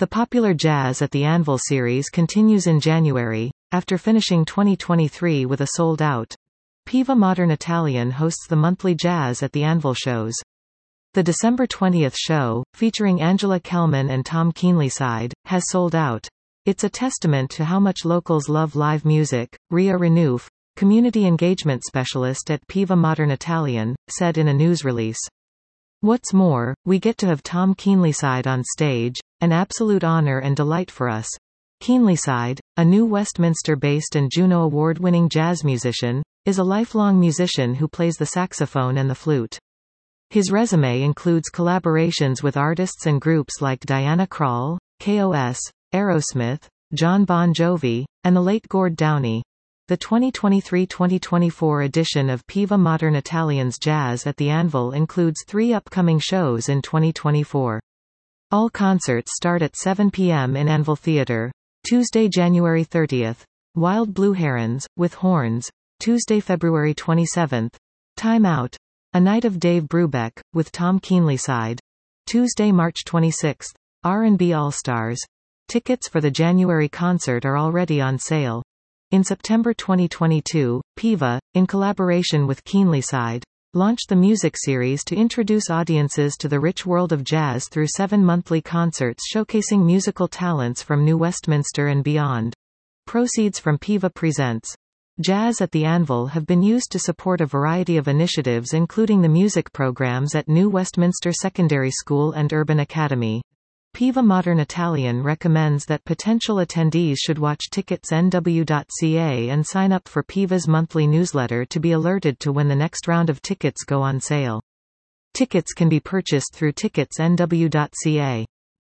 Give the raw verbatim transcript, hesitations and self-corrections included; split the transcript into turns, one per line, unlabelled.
The popular Jazz at the Anvil series continues in January, after finishing twenty twenty-three with a sold-out. Piva Modern Italian hosts the monthly Jazz at the Anvil shows. The December twentieth show, featuring Angela Kellman and Tom Keenlyside, has sold out. It's a testament to how much locals love live music, Ria Renouf, community engagement specialist at Piva Modern Italian, said in a news release. What's more, we get to have Tom Keenlyside on stage, an absolute honor and delight for us. Keenlyside, a new Westminster-based and Juno Award-winning jazz musician, is a lifelong musician who plays the saxophone and the flute. His resume includes collaborations with artists and groups like Diana Krall, K O S, Aerosmith, John Bon Jovi, and the late Gord Downie. The twenty twenty-three twenty twenty-four edition of Piva Modern Italian's Jazz at the Anvil includes three upcoming shows in twenty twenty-four. All concerts start at seven p m in Anvil Theatre. Tuesday, January thirtieth. Wild Blue Herons, with Horns. Tuesday, February twenty-seventh. Time Out. A Night of Dave Brubeck, with Tom Keenlyside. Tuesday, March twenty-sixth. R and B All-Stars. Tickets for the January concert are already on sale. In September twenty twenty-two, Piva, in collaboration with Keenlyside, launched the music series to introduce audiences to the rich world of jazz through seven monthly concerts showcasing musical talents from New Westminster and beyond. Proceeds from Piva Presents Jazz at the Anvil have been used to support a variety of initiatives including the music programs at New Westminster Secondary School and Urban Academy. Piva Modern Italian recommends that potential attendees should watch tickets N W dot C A and sign up for Piva's monthly newsletter to be alerted to when the next round of tickets go on sale. Tickets can be purchased through tickets N W dot C A.